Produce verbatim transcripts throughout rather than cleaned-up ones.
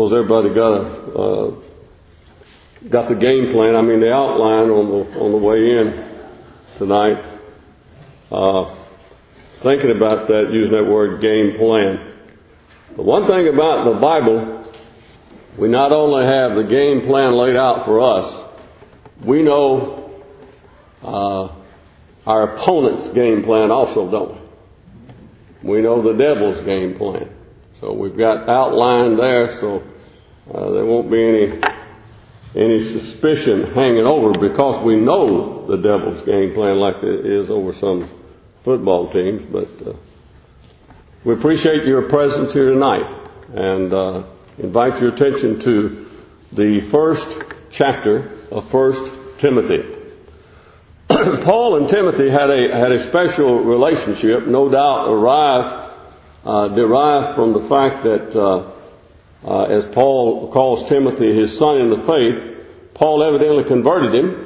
suppose everybody got a, uh, got the game plan, I mean the outline on the, on the way in tonight. Uh, thinking about that, using that word game plan. The one thing about the Bible, we not only have the game plan laid out for us, we know uh, our opponent's game plan also, don't we? We know the devil's game plan. So we've got outlined there, so uh, there won't be any any suspicion hanging over, because we know the devil's game plan like it is over some football teams. But uh, we appreciate your presence here tonight, and uh, invite your attention to the first chapter of First Timothy. Paul and Timothy had a had a special relationship, no doubt arrived, uh, derived from the fact that, uh, uh, as Paul calls Timothy his son in the faith, Paul evidently converted him.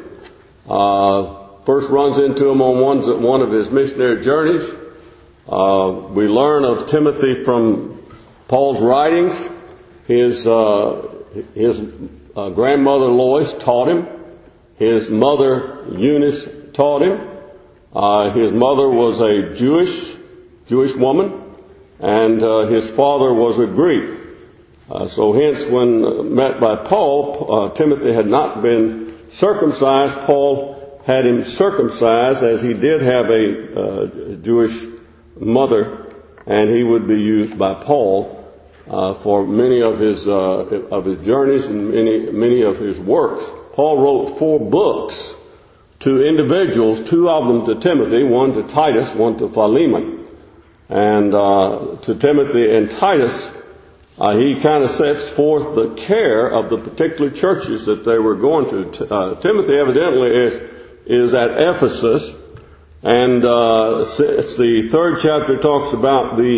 Uh, first runs into him on one, one of his missionary journeys. Uh, we learn of Timothy from Paul's writings. His uh, his uh, grandmother Lois taught him. His mother Eunice taught him. Uh, his mother was a Jewish Jewish woman, and uh, his father was a Greek. Uh, so hence, when met by Paul, uh, Timothy had not been circumcised. Paul had him circumcised, as he did have a uh, Jewish mother, and he would be used by Paul uh, for many of his uh, of his journeys and many many of his works. Paul wrote four books to individuals, two of them to Timothy, one to Titus, one to Philemon. And uh, to Timothy and Titus, uh, he kind of sets forth the care of the particular churches that they were going to. Uh, Timothy evidently is is at Ephesus, and uh, the third chapter talks about the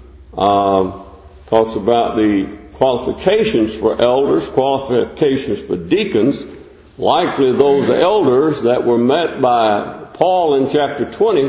uh, talks about the qualifications for elders, qualifications for deacons. Likely those elders that were met by Paul in chapter twenty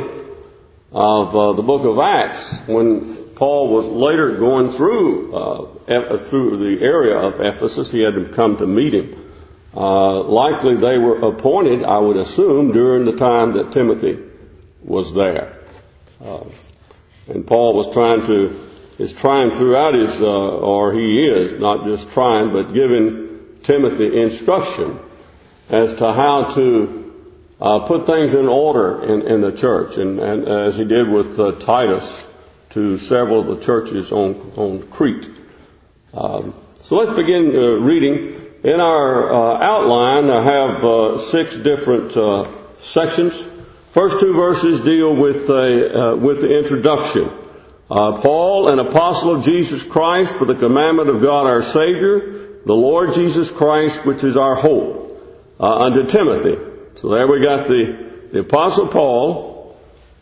of uh, the book of Acts, when Paul was later going through uh, through the area of Ephesus. He had to come to meet him. Uh, likely they were appointed, I would assume, during the time that Timothy was there. Uh, and Paul was trying to, is trying throughout his, uh, or he is, not just trying, but giving Timothy instruction as to how to uh, put things in order in, in the church, and, and as he did with uh, Titus to several of the churches on, on Crete. Um, so let's begin uh, reading. In our uh, outline, I have uh, six different uh, sections. First two verses deal with, uh, uh, with the introduction. Uh, Paul, an apostle of Jesus Christ, for the commandment of God our Savior, the Lord Jesus Christ, which is our hope. Uh, unto Timothy. So there we got the, the Apostle Paul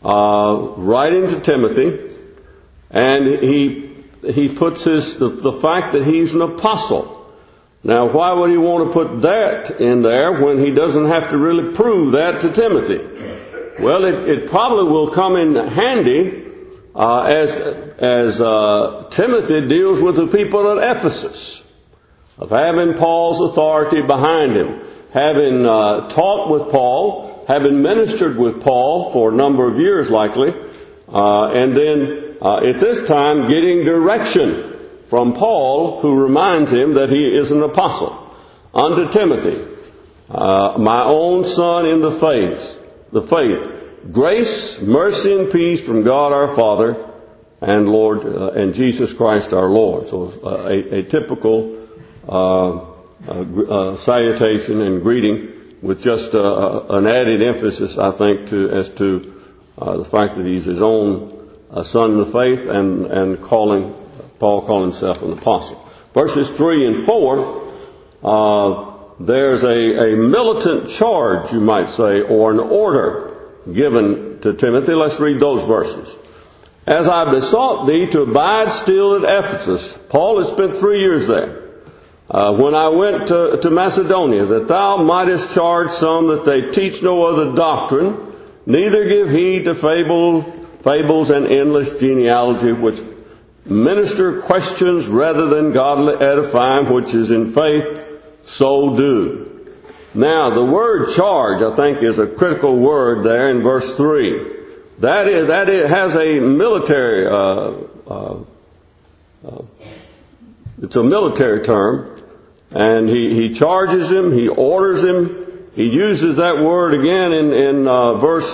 uh, writing to Timothy, and he he puts his the, the fact that he's an apostle. Now, why would he want to put that in there when he doesn't have to really prove that to Timothy? Well, it, it probably will come in handy uh, as as uh, Timothy deals with the people at Ephesus, of having Paul's authority behind him, having uh, taught with Paul, having ministered with Paul for a number of years likely, uh, and then uh, at this time getting direction from Paul, who reminds him that he is an apostle. Unto Timothy, uh, my own son in the faith, the faith, grace, mercy, and peace from God our Father and Lord uh, and Jesus Christ our Lord. So uh, a, a typical uh, Uh, uh, salutation and greeting, with just uh, an added emphasis, I think, to as to uh, the fact that he's his own uh, son in the faith, and and calling Paul calling himself an apostle. Verses three and four, uh, there's a, a militant charge, you might say, or an order given to Timothy. Let's read those verses. As I besought thee to abide still at Ephesus, Paul had spent three years there. Uh, when I went to, to Macedonia, that thou mightest charge some that they teach no other doctrine, neither give heed to fable, fables and endless genealogy, which minister questions rather than godly edifying, which is in faith, so do. Now, the word charge, I think, is a critical word there in verse three. That is, that it has a military, uh, uh, uh, it's a military term, and he, he charges him, he orders him. He uses that word again in, in uh, verse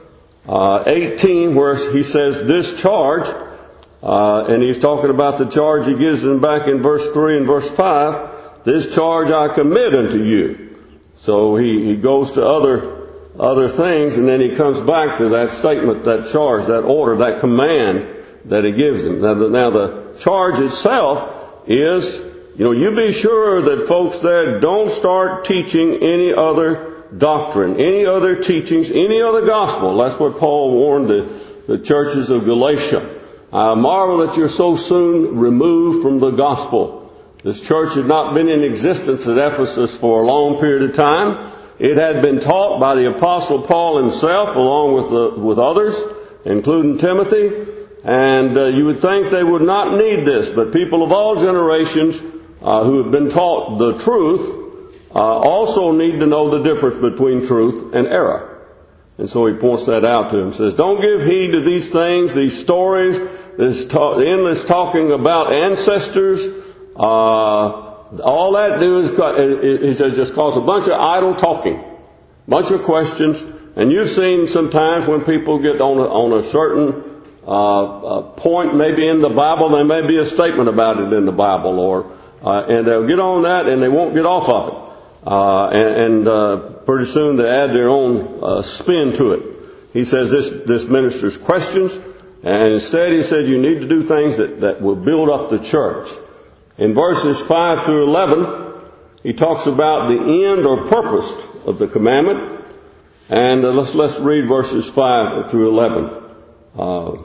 uh, eighteen, where he says, this charge, uh, and he's talking about the charge he gives him back in verse three and verse five, this charge I commit unto you. So he, he goes to other other things, and then he comes back to that statement, that charge, that order, that command that he gives him. Now the, now the charge itself is, you know, you be sure that folks there don't start teaching any other doctrine, any other teachings, any other gospel. That's what Paul warned the, the churches of Galatia. I marvel that you're so soon removed from the gospel. This church had not been in existence at Ephesus for a long period of time. It had been taught by the Apostle Paul himself, along with the, with others, including Timothy. And uh, you would think they would not need this, but people of all generations uh, who have been taught the truth uh, also need to know the difference between truth and error. And so he points that out to him. Says, don't give heed to these things, these stories, this talk, endless talking about ancestors. Uh, all that do is, he says, just cause a bunch of idle talking, bunch of questions. And you've seen sometimes when people get on a, on a certain uh, uh, point, maybe in the Bible, there may be a statement about it in the Bible, or uh, and they'll get on that and they won't get off of it. Uh, and and uh, pretty soon they add their own uh, spin to it. He says this this ministers questions, and instead he said you need to do things that, that will build up the church. In verses five through eleven, he talks about the end or purpose of the commandment. And uh, let's, let's read verses five through eleven. Uh,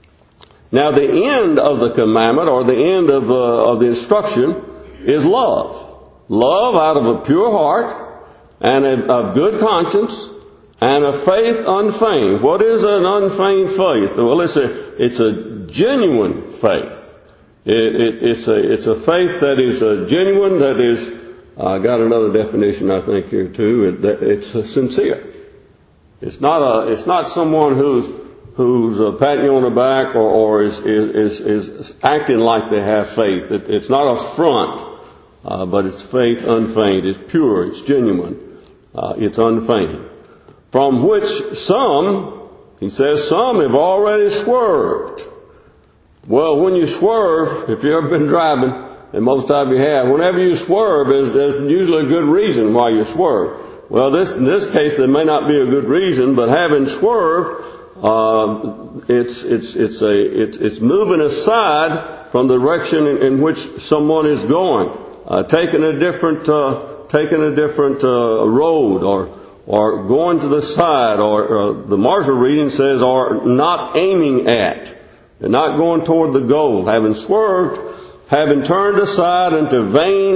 now the end of the commandment, or the end of, uh, of the instruction, is love. Love out of a pure heart, and a, a good conscience, and a faith unfeigned. What is an unfeigned faith? Well, it's a, it's a genuine faith. It, it, it's a it's a faith that is a genuine, that is, I uh, got another definition I think here too. It, that it's a sincere. It's not a it's not someone who's who's uh, patting you on the back or, or is, is is acting like they have faith. It, it's not a front, uh, but it's faith unfeigned. It's pure. It's genuine. Uh, it's unfeigned. From which some, he says, some have already swerved. Well, when you swerve, if you've ever been driving, and most of you have, whenever you swerve, there's, there's usually a good reason why you swerve. Well, this in this case, there may not be a good reason, but having swerved, uh, it's it's it's a it's it's moving aside from the direction in, in which someone is going, uh, taking a different uh, taking a different uh, road, or or going to the side, or uh, the Marshall reading says, or not aiming at. They're not going toward the goal. Having swerved, having turned aside into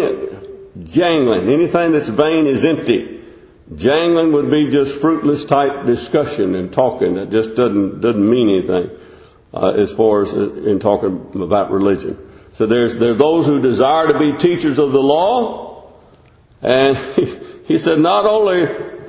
vain jangling. Anything that's vain is empty. Jangling would be just fruitless type discussion and talking that just doesn't doesn't mean anything uh, as far as in talking about religion. So there's there's those who desire to be teachers of the law, and he, he said not only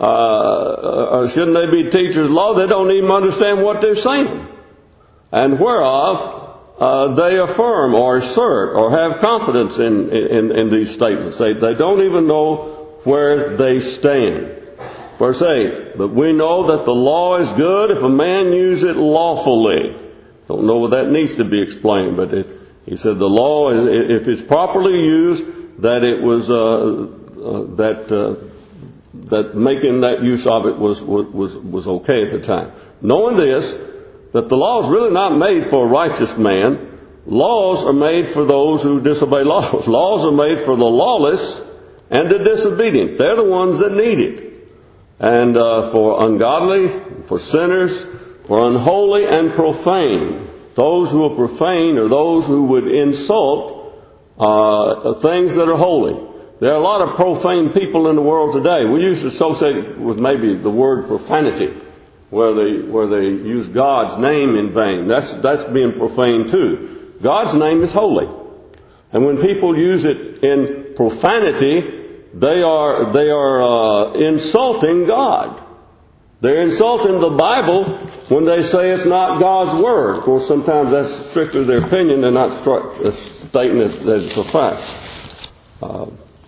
uh, shouldn't they be teachers of the law, they don't even understand what they're saying. And whereof uh, they affirm or assert or have confidence in, in, in these statements. They, they don't even know where they stand. Verse eight, but we know that the law is good if a man use it lawfully. Don't know what that needs to be explained, but it, he said the law, is, if it's properly used, that it was, uh, uh, that, uh, that making that use of it was, was, was okay at the time. Knowing this, that the law is really not made for a righteous man. Laws are made for those who disobey laws. Laws are made for the lawless and the disobedient. They're the ones that need it. And uh, for ungodly, for sinners, for unholy and profane. Those who are profane are those who would insult uh, things that are holy. There are a lot of profane people in the world today. We used to associate with maybe the word profanity, where they where they use God's name in vain. That's that's being profane too. God's name is holy. And when people use it in profanity, they are, they are uh, insulting God. They're insulting the Bible when they say it's not God's Word. Of course, sometimes that's strictly their opinion. They're not stating that, that it's a fact. Uh,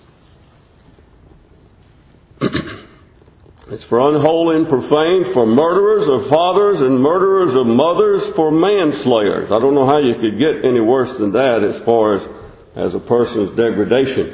it's for unholy and profane, for murderers of fathers and murderers of mothers, for manslayers. I don't know how you could get any worse than that as far as, as a person's degradation.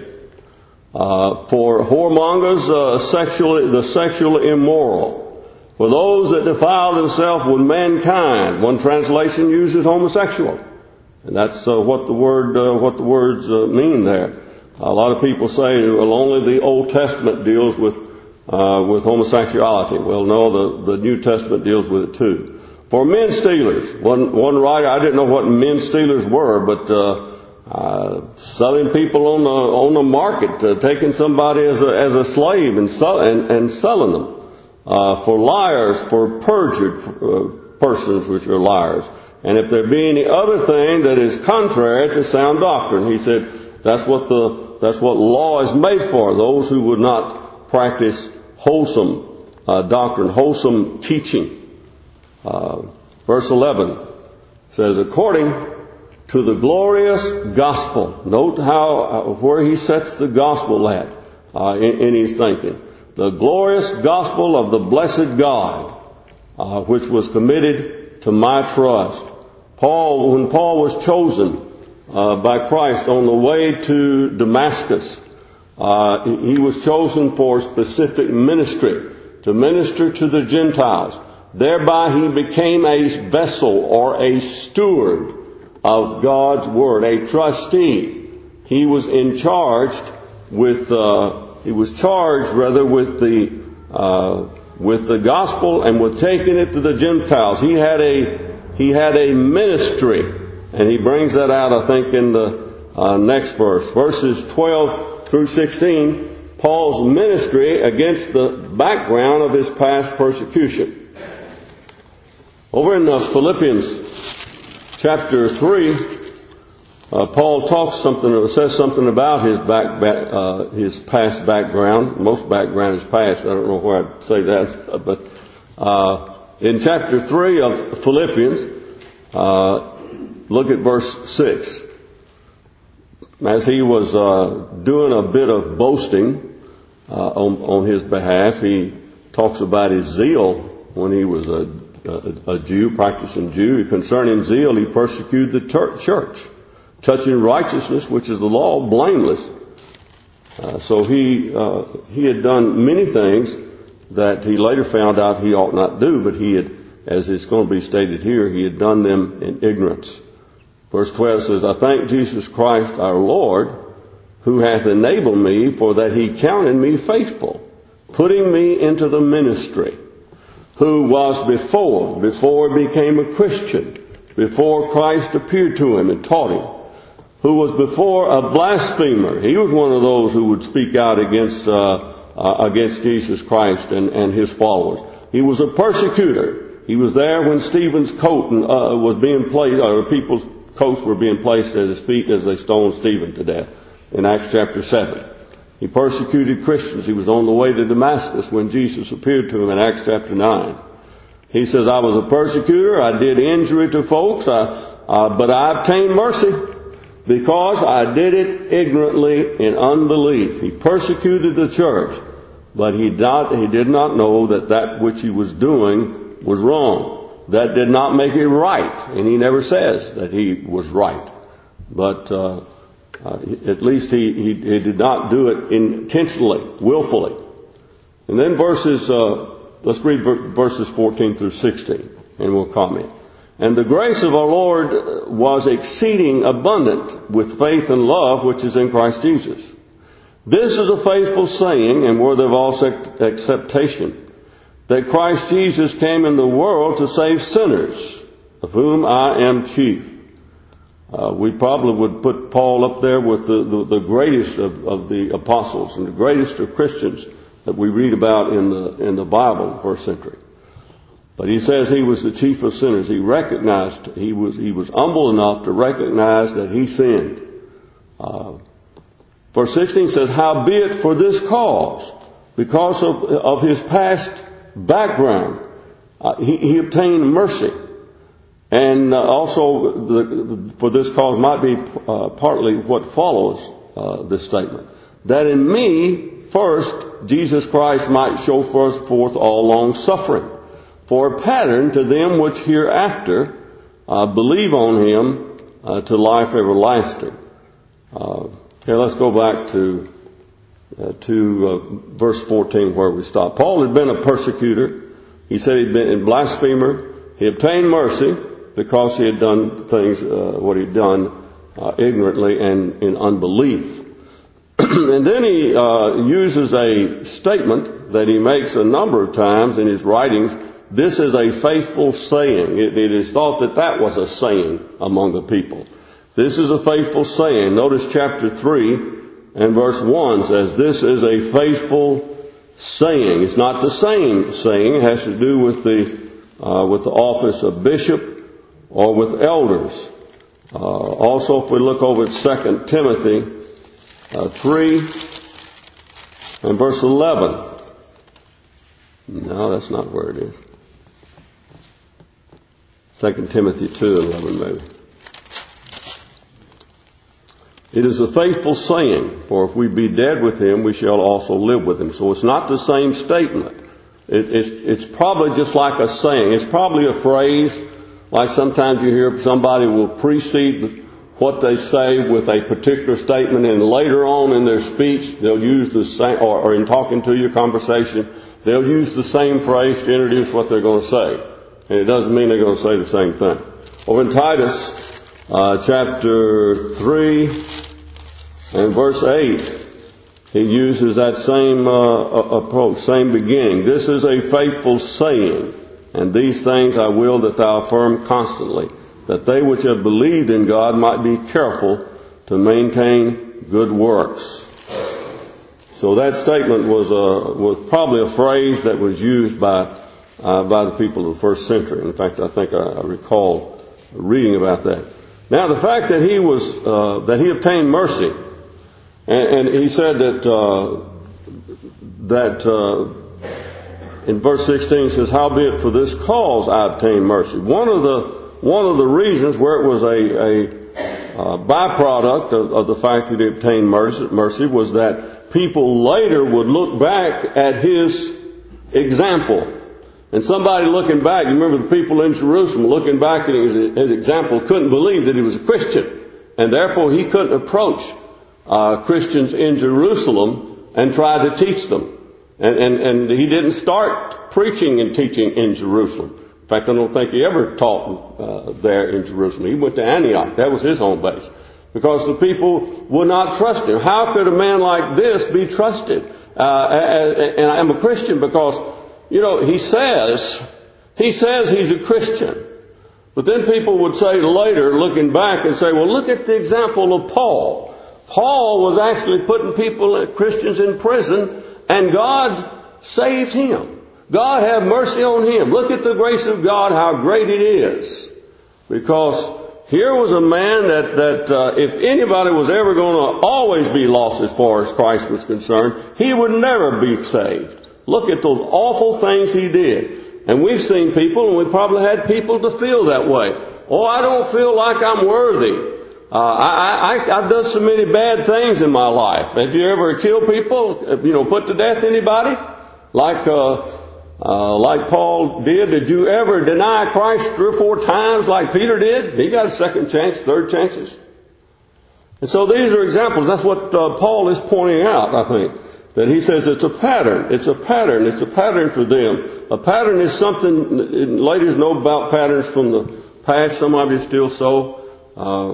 Uh, for whoremongers, uh, sexually, the sexually immoral. For those that defile themselves with mankind. One translation uses homosexual. And that's uh, what the word, uh, what the words uh, mean there. A lot of people say, well, only the Old Testament deals with, uh, with homosexuality. Well, no, the, the New Testament deals with it too. For men stealers. One, one writer, I didn't know what men stealers were, but, uh, uh, selling people on the, on the market, uh, taking somebody as a, as a slave and, sell, and, and selling them. Uh, for liars, for perjured uh, persons which are liars. And if there be any other thing that is contrary to sound doctrine, he said, that's what the, that's what law is made for, those who would not practice wholesome uh, doctrine, wholesome teaching. Uh, verse eleven says, according to the glorious gospel. Note how, uh, where he sets the gospel at uh, in, in his thinking. The glorious gospel of the blessed God, uh, which was committed to my trust. Paul, when Paul was chosen uh, by Christ on the way to Damascus, uh, he was chosen for specific ministry, to minister to the Gentiles. Thereby he became a vessel or a steward of God's Word, a trustee. He was in charge with... Uh, He was charged, rather, with the uh, with the gospel and with taking it to the Gentiles. He had a he had a ministry, and he brings that out, I think, in the uh, next verse, verses twelve through sixteen. Paul's ministry against the background of his past persecution. Over in uh, Philippians chapter three. Uh, Paul talks something, or says something about his back, back uh, his past background. Most background is past. I don't know where I'd say that, but uh, in chapter three of Philippians, uh, look at verse six. As he was uh, doing a bit of boasting uh, on, on his behalf, he talks about his zeal when he was a, a, a Jew, practicing Jew. Concerning zeal, he persecuted the ter- church. Touching righteousness, which is the law, blameless. Uh, so he uh, he had done many things that he later found out he ought not do, but he had, as it's going to be stated here, he had done them in ignorance. Verse twelve says, I thank Jesus Christ our Lord, who hath enabled me, for that he counted me faithful, putting me into the ministry, who was before, before he became a Christian, before Christ appeared to him and taught him, who was before a blasphemer. He was one of those who would speak out against uh, uh, against Jesus Christ and, and his followers. He was a persecutor. He was there when Stephen's coat uh, was being placed, or people's coats were being placed at his feet as they stoned Stephen to death in Acts chapter seven. He persecuted Christians. He was on the way to Damascus when Jesus appeared to him in Acts chapter nine. He says, I was a persecutor. I did injury to folks, I, uh, but I obtained mercy. Because I did it ignorantly in unbelief. He persecuted the church, but he, not, he did not know that that which he was doing was wrong. That did not make it right. And he never says that he was right. But uh, uh, at least he, he, he did not do it intentionally, willfully. And then verses, uh, let's read verses fourteen through sixteen, and we'll comment. And the grace of our Lord was exceeding abundant with faith and love which is in Christ Jesus. This is a faithful saying and worthy of all acceptation, that Christ Jesus came in the world to save sinners, of whom I am chief. Uh, we probably would put Paul up there with the, the, the greatest of, of the apostles and the greatest of Christians that we read about in the in the Bible, first century. But he says he was the chief of sinners. He recognized, he was, he was humble enough to recognize that he sinned. Uh, verse sixteen says, howbeit for this cause, because of, of his past background, uh, he, he obtained mercy. And uh, also, the, for this cause might be uh, partly what follows uh, this statement. That in me, first, Jesus Christ might show forth all long suffering, for a pattern to them which hereafter uh, believe on him uh, to life everlasting. Uh, okay, let's go back to uh, to uh, verse fourteen where we stopped. Paul had been a persecutor. He said he'd been a blasphemer. He obtained mercy because he had done things, uh, what he'd done uh, ignorantly and in unbelief. And then he uh, uses a statement that he makes a number of times in his writings. This is a faithful saying. It, it is thought that that was a saying among the people. This is a faithful saying. Notice chapter three and verse one says, this is a faithful saying. It's not the same saying. It has to do with the, uh, with the office of bishop or with elders. Uh, also, if we look over at Second Timothy uh, three and verse eleven. No, that's not where it is. Second Timothy two eleven, maybe. It is a faithful saying, for if we be dead with him, we shall also live with him. So it's not the same statement. It, it's, it's probably just like a saying. It's probably a phrase, like sometimes you hear somebody will precede what they say with a particular statement, and later on in their speech, they'll use the same, or, or in talking to your conversation, they'll use the same phrase to introduce what they're going to say. And it doesn't mean they're going to say the same thing. Over in Titus, uh, chapter three and verse eight, he uses that same uh, approach, same beginning. This is a faithful saying, and these things I will that thou affirm constantly, that they which have believed in God might be careful to maintain good works. So that statement was a, was probably a phrase that was used by Uh, by the people of the first century. In fact, I think I, I recall reading about that. Now, the fact that he was uh, that he obtained mercy, and, and he said that uh, that uh, in verse sixteen says, "Howbeit for this cause I obtained mercy." One of the one of the reasons where it was a, a uh, byproduct of, of the fact that he obtained mercy, mercy was that people later would look back at his example. And somebody looking back, you remember the people in Jerusalem looking back at his, his example couldn't believe that he was a Christian. And therefore he couldn't approach uh, Christians in Jerusalem and try to teach them. And, and, and he didn't start preaching and teaching in Jerusalem. In fact, I don't think he ever taught uh, there in Jerusalem. He went to Antioch. That was his home base. Because the people would not trust him. How could a man like this be trusted? Uh, and I'm a Christian because, you know, he says, he says he's a Christian. But then people would say later, looking back, and say, well, look at the example of Paul. Paul was actually putting people, Christians, in prison, and God saved him. God have mercy on him. Look at the grace of God, how great it is. Because here was a man that, that uh, if anybody was ever going to always be lost as far as Christ was concerned, he would never be saved. Look at those awful things he did. And we've seen people, and we probably had people to feel that way. Oh, I don't feel like I'm worthy. Uh, I, I, I've done so many bad things in my life. Have you ever killed people? You know, put to death anybody? Like, uh, uh, like Paul did? Did you ever deny Christ three or four times like Peter did? He got a second chance, third chances. And so these are examples. That's what uh, Paul is pointing out, I think. That he says it's a pattern. It's a pattern. It's a pattern for them. A pattern is something, ladies know about patterns from the past. Some of you still so. Uh,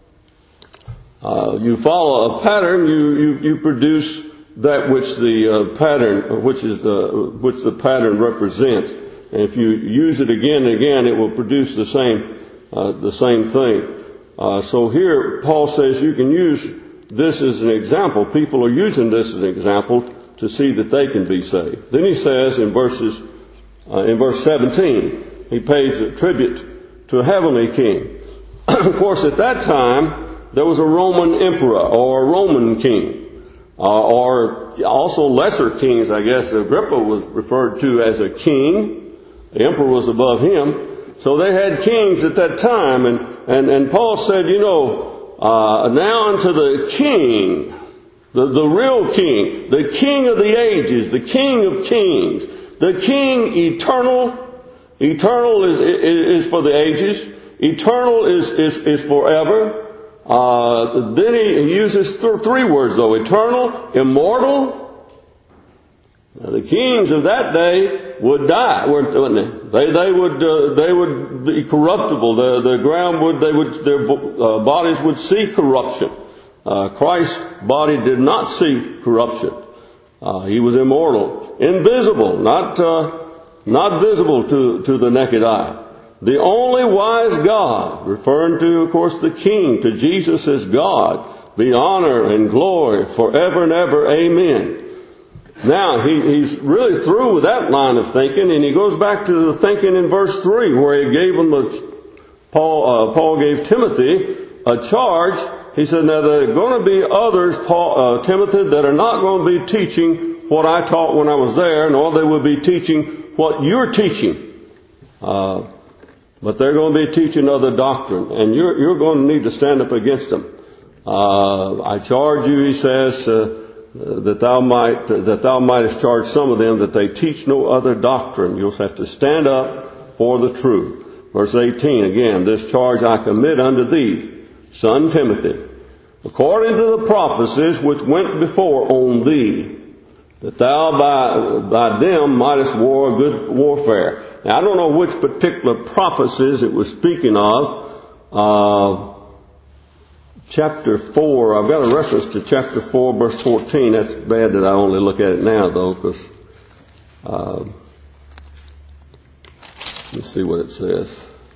uh, you follow a pattern, you, you, you produce that which the uh, pattern, which is the, which the pattern represents. And if you use it again and again, it will produce the same, uh, the same thing. Uh, so here, Paul says you can use this as an example. People are using this as an example to see that they can be saved. Then he says in verses uh, in verse seventeen. He pays a tribute to a heavenly king. Of course, at that time, there was a Roman emperor or a Roman king, uh, or also lesser kings, I guess. Agrippa was referred to as a king. The emperor was above him. So they had kings at that time. And, and, and Paul said, you know, uh, now unto the king, the, the real king, the king of the ages, the king of kings, the king eternal. Eternal is, is, is for the ages. Eternal is, is, is forever. Uh, then he uses th- three words though. Eternal, immortal. Now, the kings of that day would die, wouldn't they? They, they would, uh, they would be corruptible. The, the ground would, they would, their uh, bodies would see corruption. Uh, Christ's body did not see corruption. Uh, he was immortal, invisible, not, uh, not visible to, to the naked eye. The only wise God, referring to, of course, the King, to Jesus as God, be honor and glory forever and ever. Amen. Now, he, he's really through with that line of thinking, and he goes back to the thinking in verse three, where he gave him a, Paul, uh, Paul gave Timothy a charge. He said, now there are going to be others, Paul, uh, Timothy, that are not going to be teaching what I taught when I was there, nor they will be teaching what you're teaching. Uh, But they're going to be teaching other doctrine, and you're, you're going to need to stand up against them. Uh, I charge you, he says, uh, that thou might, uh, that thou mightest charge some of them that they teach no other doctrine. You'll have to stand up for the truth. Verse eighteen, again, this charge I commit unto thee, son Timothy, according to the prophecies which went before on thee, that thou by, by them mightest war a good warfare. Now, I don't know which particular prophecies it was speaking of. Uh, chapter four, I've got a reference to chapter four, verse fourteen. That's bad that I only look at it now, though, because uh, let's see what it says.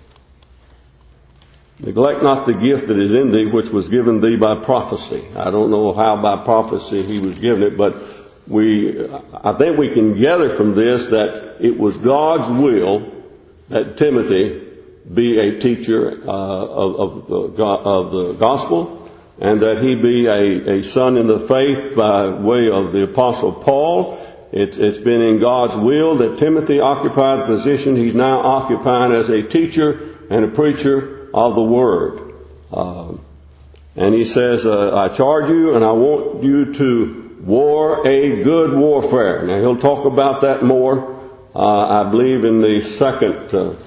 Neglect not the gift that is in thee, which was given thee by prophecy. I don't know how by prophecy he was given it, but we, I think we can gather from this that it was God's will that Timothy be a teacher uh, of, of, the, of the gospel, and that he be a, a son in the faith by way of the Apostle Paul. It's, it's been in God's will that Timothy occupied the position he's now occupying as a teacher and a preacher of the Word. Uh, and he says, uh, I charge you and I want you to war a good warfare. Now he'll talk about that more, uh, I believe in the second, uh,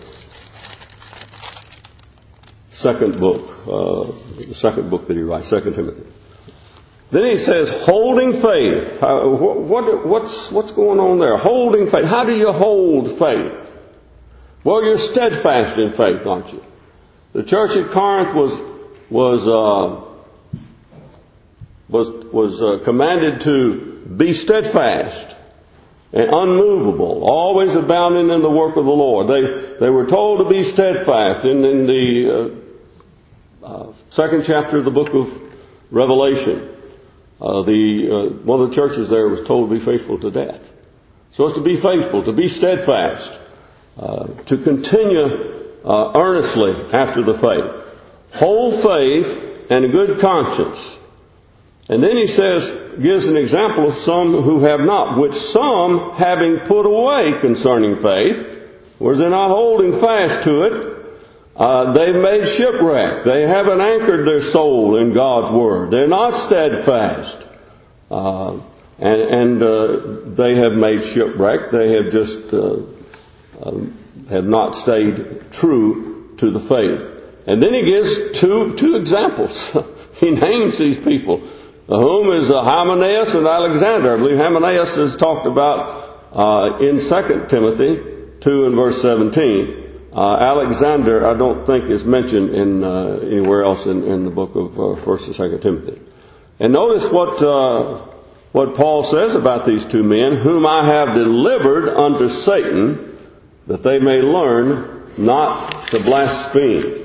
second book, uh, the second book that he writes, Second Timothy. Then he says, holding faith. Uh, what, what, what's, what's going on there? Holding faith. How do you hold faith? Well, you're steadfast in faith, aren't you? The church at Corinth was was uh, was was uh, commanded to be steadfast and unmovable, always abounding in the work of the Lord. They they were told to be steadfast. In in the uh, uh, second chapter of the book of Revelation, uh, the uh, one of the churches there was told to be faithful to death. So it's to be faithful, to be steadfast, uh, to continue Uh, earnestly after the faith. Hold faith and a good conscience. And then he says, gives an example of some who have not, which some having put away concerning faith, whereas they're not holding fast to it, uh, they've made shipwreck. They haven't anchored their soul in God's Word. They're not steadfast. Uh, and and uh, they have made shipwreck. They have just uh, uh, have not stayed true to the faith. And then he gives two two examples. He names these people, whom is uh, Hymenaeus and Alexander. I believe Hymenaeus is talked about uh, in Second Timothy two and verse seventeen. Uh, Alexander, I don't think is mentioned in uh, anywhere else in, in the book of uh, First and Second Timothy. And notice what uh, what Paul says about these two men, whom I have delivered unto Satan, that they may learn not to blaspheme.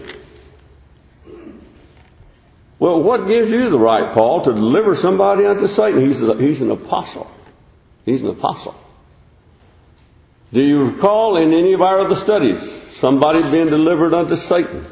Well, what gives you the right, Paul, to deliver somebody unto Satan? He's, a, he's an apostle. He's an apostle. Do you recall in any of our other studies somebody being delivered unto Satan?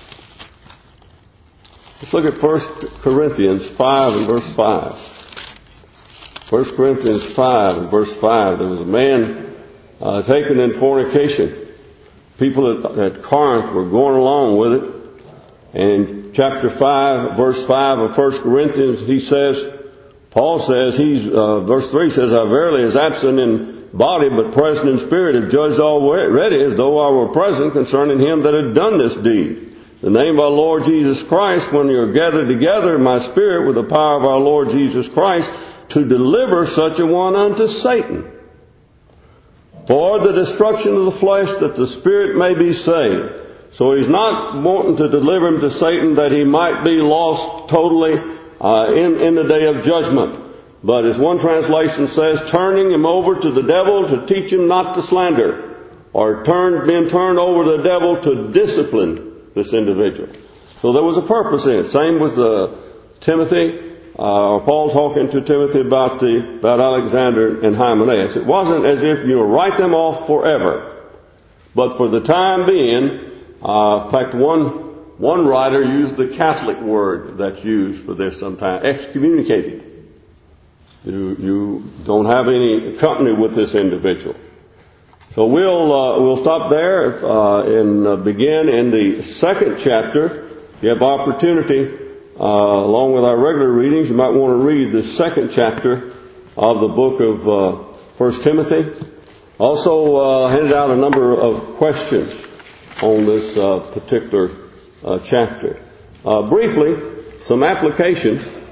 Let's look at First Corinthians five and verse five. First Corinthians five and verse five. There was a man uh, taken in fornication. People at, at Corinth were going along with it. And chapter five, verse five of First Corinthians, he says, Paul says, he's, uh, verse three says, I verily is absent in body, but present in spirit, have judged already as though I were present concerning him that had done this deed. The name of our Lord Jesus Christ, when you're gathered together in my spirit with the power of our Lord Jesus Christ, to deliver such a one unto Satan, for the destruction of the flesh, that the spirit may be saved. So he's not wanting to deliver him to Satan that he might be lost totally uh, in, in the day of judgment. But as one translation says, turning him over to the devil to teach him not to slander, or turn, being turned over to the devil to discipline this individual. So there was a purpose in it. Same with uh, Timothy, uh, or Paul talking to Timothy about the about Alexander and Hymenaeus. It wasn't as if you write them off forever, but for the time being. Uh, in fact, one one writer used the Catholic word that's used for this sometimes, excommunicated. You, you don't have any company with this individual. So we'll uh, we'll stop there uh, and uh, begin in the second chapter. If you have opportunity, uh, along with our regular readings, you might want to read the second chapter of the book of uh, First Timothy. Also, uh, handed out a number of questions on this uh, particular uh, chapter. Uh, briefly, some application.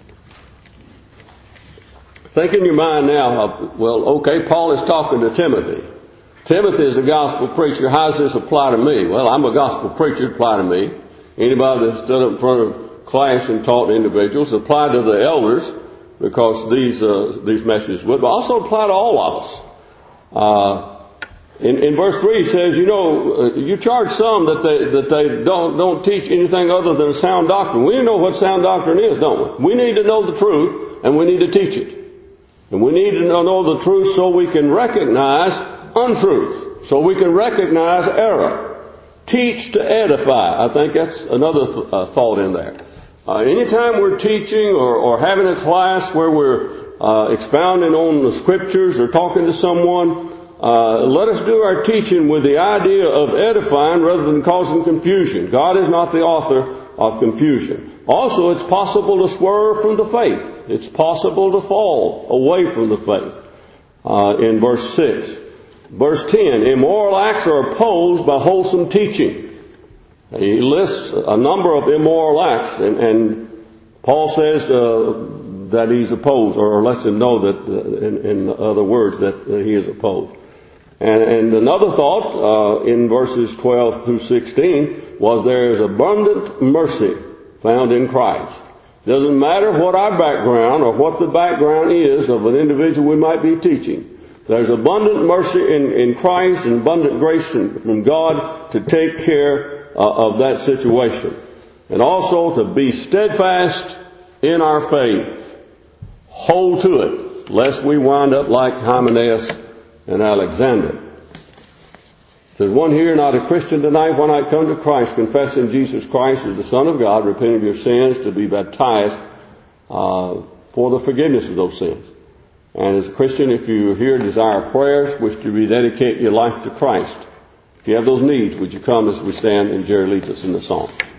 Think in your mind now, uh, well, okay, Paul is talking to Timothy. Timothy is a gospel preacher. How does this apply to me? Well, I'm a gospel preacher. Apply to me. Anybody that stood up in front of class and taught individuals, apply to the elders, because these uh, these messages would, but also apply to all of us. Uh, In, in verse three it says, you know, uh, you charge some that they that they don't don't teach anything other than sound doctrine. We know what sound doctrine is, don't we? We need to know the truth, and we need to teach it. And we need to know the truth so we can recognize untruth, so we can recognize error. Teach to edify. I think that's another th- uh, thought in there. Uh, anytime we're teaching or, or having a class where we're uh, expounding on the scriptures or talking to someone, Uh, let us do our teaching with the idea of edifying rather than causing confusion. God is not the author of confusion. Also, it's possible to swerve from the faith. It's possible to fall away from the faith. Uh, in verse six. Verse ten, immoral acts are opposed by wholesome teaching. He lists a number of immoral acts, and, and Paul says uh, that he's opposed, or lets him know that, uh, in, in other words, that uh, he is opposed. And, and another thought uh, in verses twelve through sixteen was there is abundant mercy found in Christ. Doesn't matter what our background or what the background is of an individual we might be teaching. There's abundant mercy in, in Christ and abundant grace from God to take care uh, of that situation. And also to be steadfast in our faith. Hold to it, lest we wind up like Hymenaeus and Alexander. If there's one here not a Christian tonight, why not come to Christ, confessing Jesus Christ as the Son of God, repent of your sins, to be baptized uh, for the forgiveness of those sins. And as a Christian, if you here desire prayers, wish to rededicate your life to Christ, if you have those needs, would you come as we stand and Jerry leads us in the song?